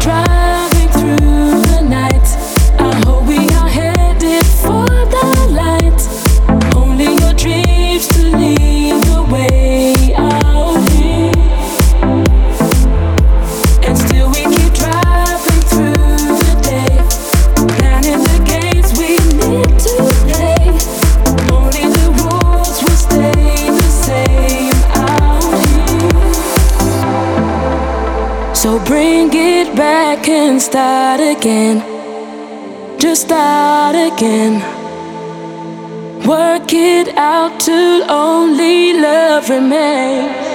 driving through the night. I hope we are headed for the light. Only your dreams to lead the way out here. And still we keep driving through the day, planning the games we need to play. Only the rules will stay the same out here. So bring it back and start again. Just start again. Work it out till only love remains.